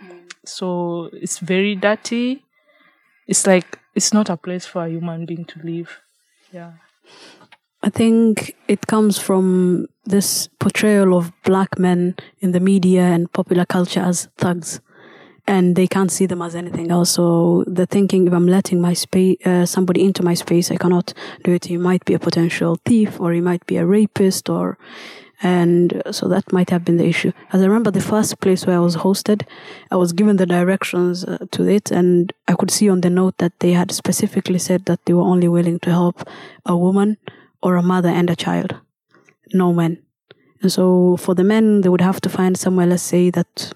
So it's very dirty. It's like, it's not a place for a human being to live. Yeah. I think it comes from this portrayal of black men in the media and popular culture as thugs. And they can't see them as anything else. So they're thinking, if I'm letting my space, uh, somebody into my space, I cannot do it. He might be a potential thief, or he might be a rapist, or... And so that might have been the issue. As I remember, the first place where I was hosted, I was given the directions uh, to it, and I could see on the note that they had specifically said that they were only willing to help a woman or a mother and a child, no men. And so for the men, they would have to find somewhere, let's say, that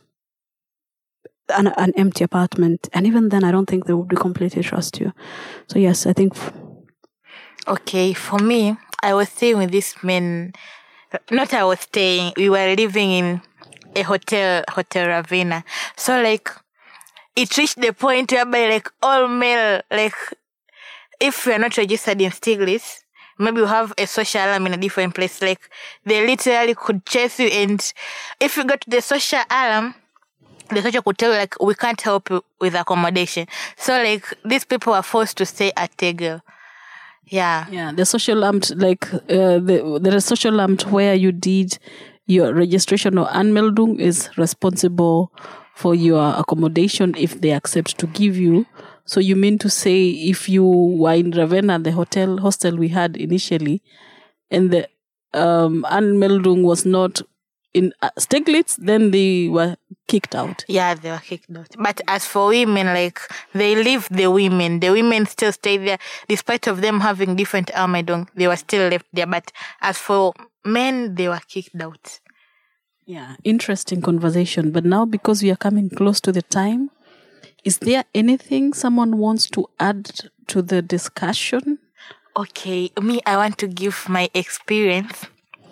an, an empty apartment. And even then, I don't think they would completely trust you. So yes, I think... F- okay, for me, I was staying with these men... Not I was staying, we were living in a hotel, Hotel Ravina. So like, it reached the point whereby like all male, like, if we are not registered in Stiglitz, maybe you have a social alarm in a different place, like, they literally could chase you, and if you go to the social alarm, the social could tell you like, we can't help you with accommodation. So like, these people are forced to stay at Tegel. Yeah. Yeah, the social amt, like, uh, the, the social amt where you did your registration or Anmeldung is responsible for your accommodation if they accept to give you. So you mean to say if you were in Ravenna, the hotel, hostel we had initially, and the um, Anmeldung was not in uh, Steglitz, then they were kicked out. Yeah, they were kicked out. But as for women, like, they leave the women. The women still stay there. Despite of them having different Anmeldung, they were still left there. But as for men, they were kicked out. Yeah, interesting conversation. But now, because we are coming close to the time, is there anything someone wants to add to the discussion? Okay, me, I want to give my experience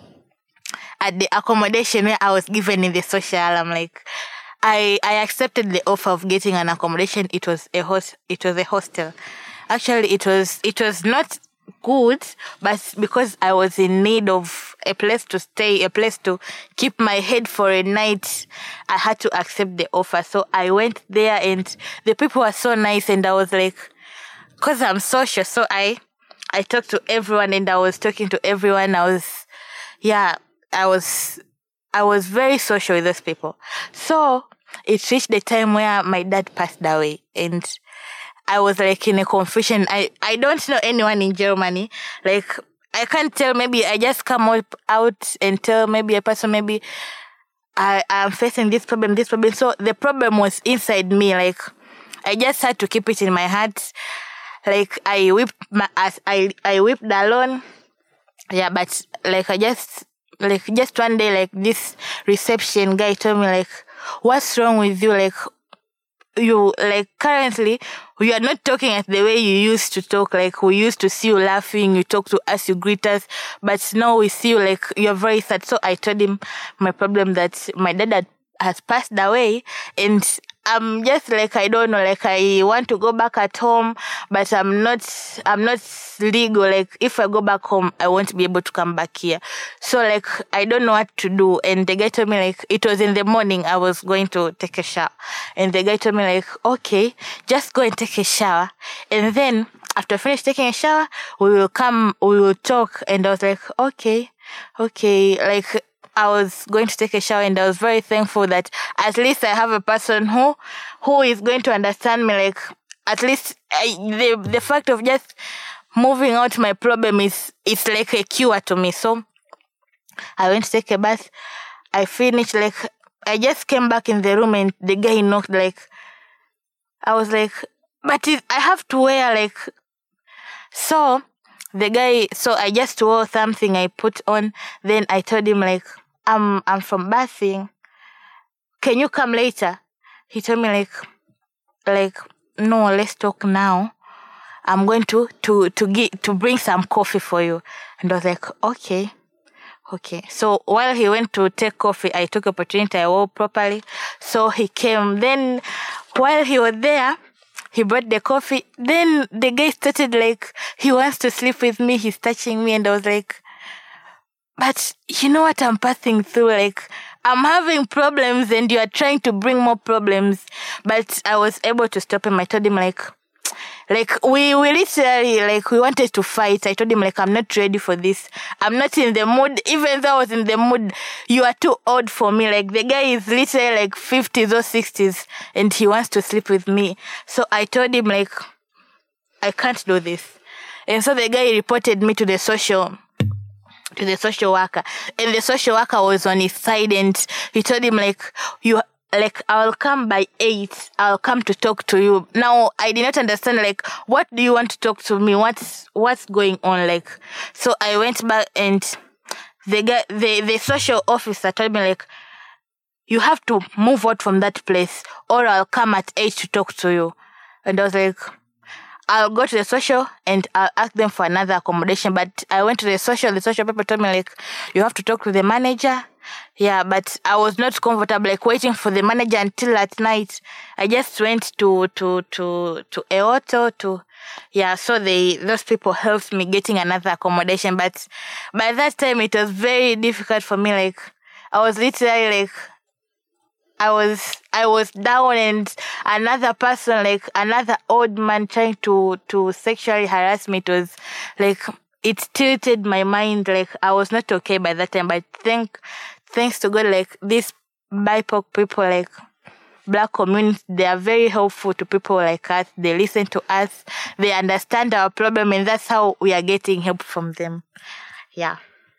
at the accommodation where I was given in the social alarm. Like, I I accepted the offer of getting an accommodation. It was a host. It was a hostel. Actually, it was it was not good, but because I was in need of a place to stay, a place to keep my head for a night, I had to accept the offer. So I went there, and the people were so nice, and I was like, because I'm social, so I I talked to everyone, and I was talking to everyone. I was, yeah. I was, I was very social with those people. So it reached the time where my dad passed away, and I was like in a confusion. I, I don't know anyone in Germany. Like, I can't tell, maybe I just come up out and tell maybe a person, maybe I am facing this problem, this problem. So the problem was inside me. Like, I just had to keep it in my heart. Like, I wept my, I, I wept alone. Yeah, but like, I just, Like, just one day, like, this reception guy told me, like, what's wrong with you? Like, you, like, currently, you are not talking at the way you used to talk. Like, we used to see you laughing, you talk to us, you greet us, but now we see you, like, you're very sad. So I told him my problem, that my dad had, has passed away, and I'm just like, I don't know, like I want to go back at home, but I'm not, I'm not legal. Like if I go back home, I won't be able to come back here. So like, I don't know what to do. And the guy told me like, it was in the morning, I was going to take a shower. And the guy told me like, okay, just go and take a shower. And then after I finish taking a shower, we will come, we will talk. And I was like, okay, okay, like, I was going to take a shower and I was very thankful that at least I have a person who who is going to understand me. Like, at least I, the the fact of just moving out my problem is it's like a cure to me. So I went to take a bath. I finished, like, I just came back in the room and the guy knocked, like, I was like, but it, I have to wear, like, so the guy, so I just wore something I put on. Then I told him like, I'm I'm from bathing. Can you come later? He told me like, like no, let's talk now. I'm going to to to get to bring some coffee for you. And I was like, okay, okay. So while he went to take coffee, I took opportunity. I wore properly. So he came. Then while he was there, he brought the coffee. Then the guy started like, he wants to sleep with me. He's touching me. And I was like, but you know what I'm passing through? Like, I'm having problems and you are trying to bring more problems. But I was able to stop him. I told him like, like we, we literally, like we wanted to fight. I told him like, I'm not ready for this. I'm not in the mood. Even though I was in the mood, you are too old for me. Like the guy is literally like fifties or sixties and he wants to sleep with me. So I told him like, I can't do this. And so the guy reported me to the social to the social worker. And the social worker was on his side and he told him like, you, like, I'll come by eight. I'll come to talk to you. Now, I did not understand, like, what do you want to talk to me? What's, what's going on? Like, so I went back and the guy, the, the social officer told me like, you have to move out from that place or I'll come at eight to talk to you. And I was like, I'll go to the social and I'll ask them for another accommodation. But I went to the social, the social people told me like, you have to talk to the manager. Yeah, but I was not comfortable like waiting for the manager until at night. I just went to, to, to, to a hotel to, yeah, so they, those people helped me getting another accommodation. But by that time it was very difficult for me. Like, I was literally like, I was I was down and another person, like another old man trying to, to sexually harass me. It was like, it tilted my mind. Like I was not okay by that time. But thank, thanks to God, like these B I P O C people, like Black community, they are very helpful to people like us. They listen to us. They understand our problem and that's how we are getting help from them. Yeah.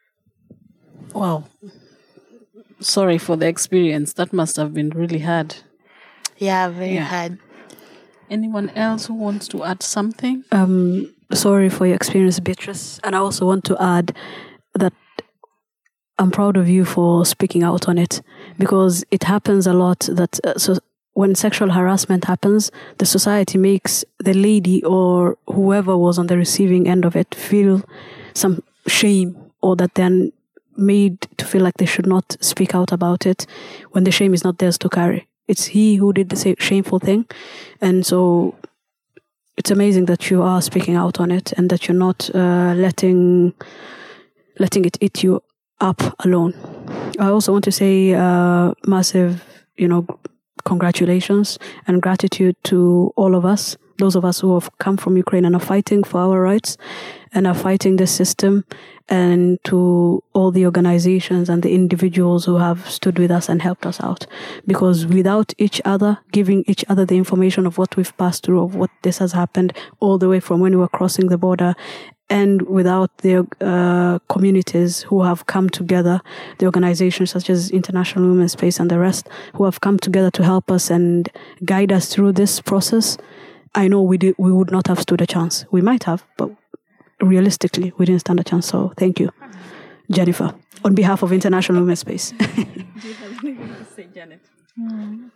Wow. Sorry for the experience. That must have been really hard. Yeah, very Yeah. hard. Anyone else who wants to add something? Um, sorry for your experience, Beatrice. And I also want to add that I'm proud of you for speaking out on it because it happens a lot that uh, so when sexual harassment happens, the society makes the lady or whoever was on the receiving end of it feel some shame or that they're made to feel like they should not speak out about it when the shame is not theirs to carry. It's he who did the shameful thing. And so it's amazing that you are speaking out on it and that you're not uh, letting letting it eat you up alone. I also want to say uh, massive, you know, congratulations and gratitude to all of us, those of us who have come from Ukraine and are fighting for our rights and are fighting this system, and to all the organizations and the individuals who have stood with us and helped us out. Because without each other, giving each other the information of what we've passed through, of what this has happened, all the way from when we were crossing the border, and without the uh, communities who have come together, the organizations such as International Women's Space and the rest, who have come together to help us and guide us through this process, I know we did, we would not have stood a chance. We might have, but realistically, we didn't stand a chance. So thank you, Jennifer, on behalf of International Women's Space. Do you have anything to say, Janet? Mm.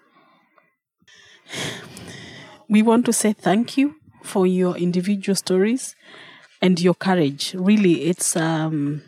We want to say thank you for your individual stories and your courage. Really, it's um,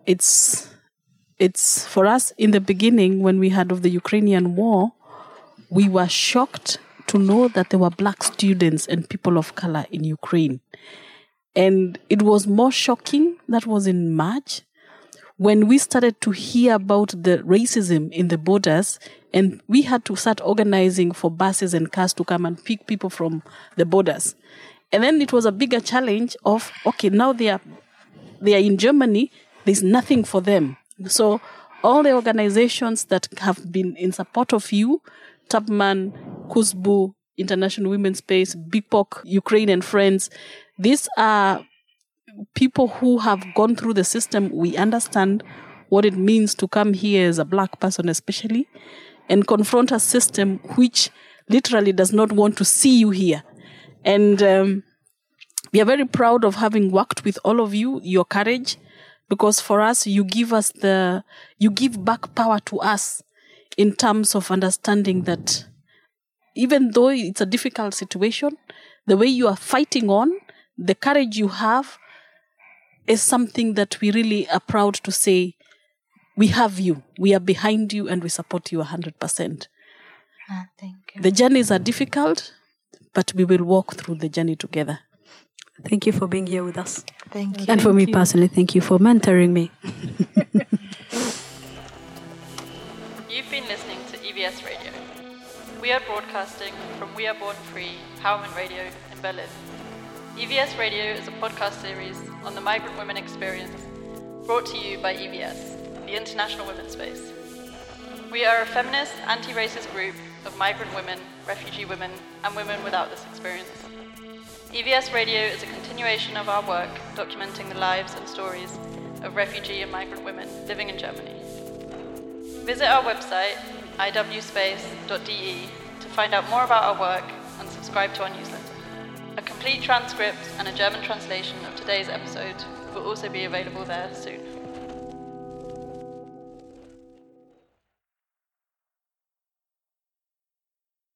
it's it's for us in the beginning when we heard of the Ukrainian war, we were shocked to know that there were black students and people of color in Ukraine. And it was more shocking, that was in March, when we started to hear about the racism in the borders, and we had to start organizing for buses and cars to come and pick people from the borders. And then it was a bigger challenge of, okay, now they are they are in Germany, there's nothing for them. So all the organizations that have been in support of you, Tubman, Kuzbu, International Women's Space, B I P O C, Ukraine and Friends, these are people who have gone through the system. We understand what it means to come here as a black person especially and confront a system which literally does not want to see you here. And um, we are very proud of having worked with all of you, your courage, because for us, you give us the, you give back power to us in terms of understanding that even though it's a difficult situation, the way you are fighting on, the courage you have is something that we really are proud to say, we have you, we are behind you, and we support you one hundred percent. Ah, thank you. The journeys are difficult, but we will walk through the journey together. Thank you for being here with us. Thank you. And for me personally, thank you for mentoring me. You've been listening to E V S Radio. We are broadcasting from We Are Born Free, Empowerment Radio in Berlin. E V S Radio is a podcast series on the migrant women experience, brought to you by E V S, the International Women's Space. We are a feminist, anti-racist group of migrant women, refugee women, and women without this experience. E V S Radio is a continuation of our work documenting the lives and stories of refugee and migrant women living in Germany. Visit our website, i w space dot d e, to find out more about our work and subscribe to our newsletter. A complete transcript and a German translation of today's episode will also be available there soon.